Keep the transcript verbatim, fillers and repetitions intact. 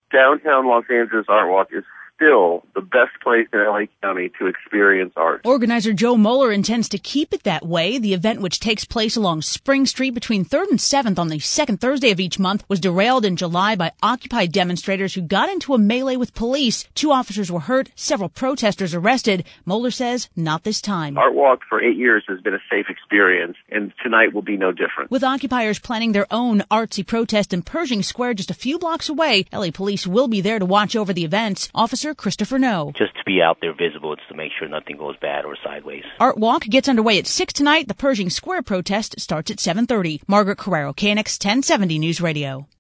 downtown Los Angeles Art Walk is still the best place in L A County to experience art. Organizer Joe Moeller intends to keep it that way. The event, which takes place along Spring Street between third and seventh on the second Thursday of each month, was derailed in July by Occupy demonstrators who got into a melee with police. Two officers were hurt, several protesters arrested. Moeller says not this time. Art Walk for eight years has been a safe experience, and tonight will be no different. With occupiers planning their own artsy protest in Pershing Square just a few blocks away, L A police will be there to watch over the events. Officer Christopher No. Just to be out there visible, it's to make sure nothing goes bad or sideways. Art Walk gets underway at six tonight. The Pershing Square protest starts at seven thirty. Margaret Carrero, K N X ten seventy News Radio.